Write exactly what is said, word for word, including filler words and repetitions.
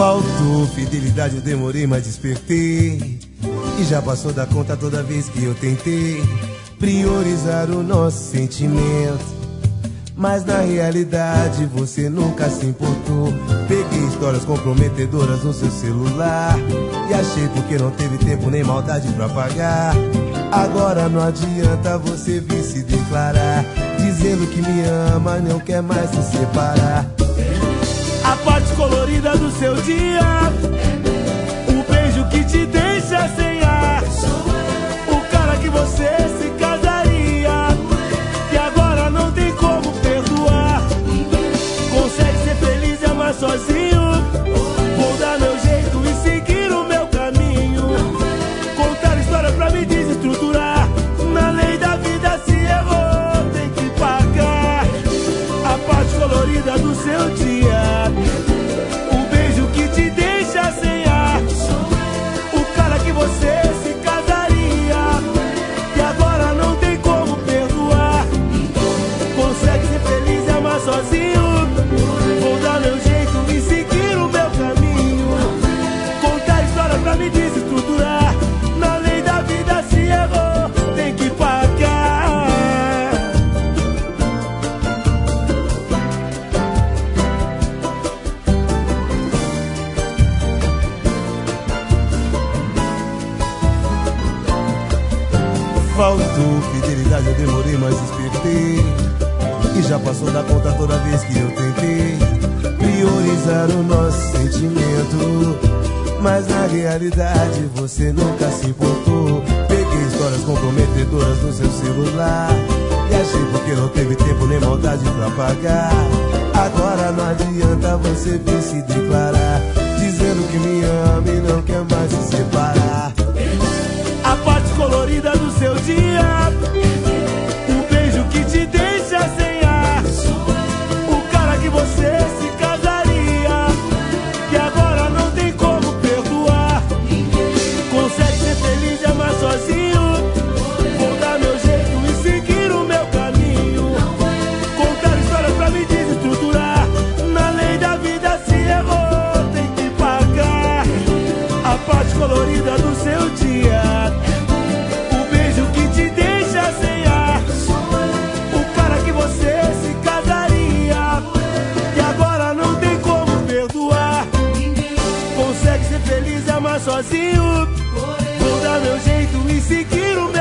Faltou fidelidade, eu demorei, mas despertei. E já passou da conta toda vez que eu tentei priorizar o nosso sentimento, mas na realidade você nunca se importou. Peguei histórias comprometedoras no seu celular e achei porque não teve tempo nem maldade pra pagar. Agora não adianta você vir se declarar, dizendo que me ama, não quer mais se separar. A parte colorida do seu dia, o beijo que te deixa sem ar, o cara que você se casaria, que agora não tem como perdoar. Consegue ser feliz e amar sozinho? Vou dar meu jeito e seguir o meu caminho. Contar história pra me desestruturar. Na lei da vida, se errou, tem que pagar. A parte colorida do seu dia, o beijo que te deixa sem ar, o cara que você se casaria, que agora não tem como perdoar. Consegue ser feliz e amar sozinho? Vou dar meu jeito e seguir o meu caminho. Contar história pra me desestruturar. Na lei da vida, se errou, tem que pagar. Faltou fidelidade, eu demorei, mas despertei. E já passou da conta toda vez que eu tentei priorizar o nosso sentimento, mas na realidade você nunca se importou. Peguei histórias comprometedoras no seu celular e achei porque não teve tempo nem maldade pra pagar. Agora não adianta você vir se declarar, dizendo que me ama e não quer mais se separar. A parte colorida do seu dia, o beijo que te deixa sem ar, o cara que você se casaria, que agora não tem como perdoar. Consegue ser feliz e amar sozinho? Vou dar meu jeito e seguir o meu caminho. Contar história pra me desestruturar. Na lei da vida, se errou, tem que pagar. A parte colorida do seu dia, o beijo que te deixa sem ar, o cara que você se casaria, que agora não tem como perdoar. Consegue ser feliz e amar sozinho? Vou dar meu jeito e seguir o